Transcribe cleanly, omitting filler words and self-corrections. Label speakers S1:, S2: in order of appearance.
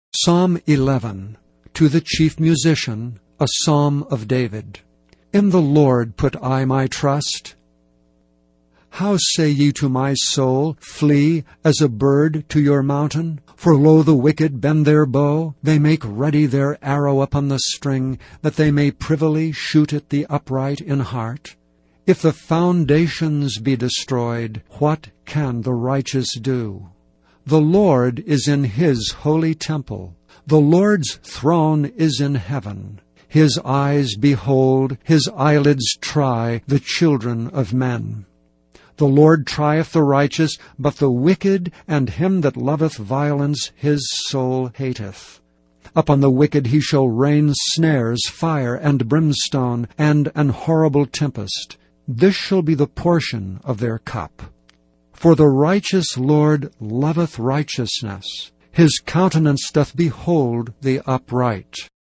S1: Psalm 11. To the chief musician, a psalm of David. In the Lord put I my trust. How say ye to my soul, Flee as a bird to your mountain? For lo, the wicked bend their bow, they make ready their arrow upon the string, that they may privily shoot at the upright in heart. If the foundations be destroyed, what can the righteous do? The Lord is in his holy temple. The Lord's throne is in heaven. His eyes behold, his eyelids try the children of men. The Lord trieth the righteous, but the wicked and him that loveth violence his soul hateth. Upon the wicked he shall rain snares, fire, and brimstone, and an horrible tempest. This shall be the portion of their cup. For the righteous Lord loveth righteousness. His countenance doth behold the upright.